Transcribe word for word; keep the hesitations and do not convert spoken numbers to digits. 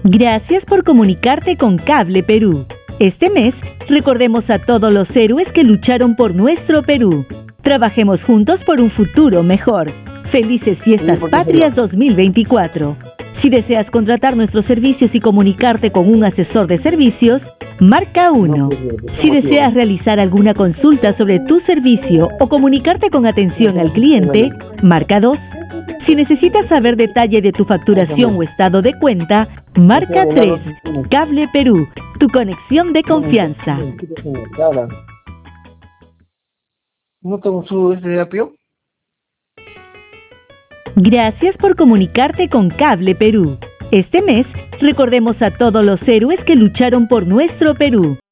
Gracias por comunicarte con Cable Perú. Este mes, recordemos a todos los héroes que lucharon por nuestro Perú. Trabajemos juntos por un futuro mejor. Felices Fiestas Patrias dos mil veinticuatro. Si deseas contratar nuestros servicios y comunicarte con un asesor de servicios, marca uno. Si deseas realizar alguna consulta sobre tu servicio o comunicarte con atención al cliente, marca dos. Si necesitas saber detalle de tu facturación o estado de cuenta, marca tres. Cable Perú, tu conexión de confianza. ¿No tengo su ese apio? Gracias por comunicarte con Cable Perú. Este mes, recordemos a todos los héroes que lucharon por nuestro Perú.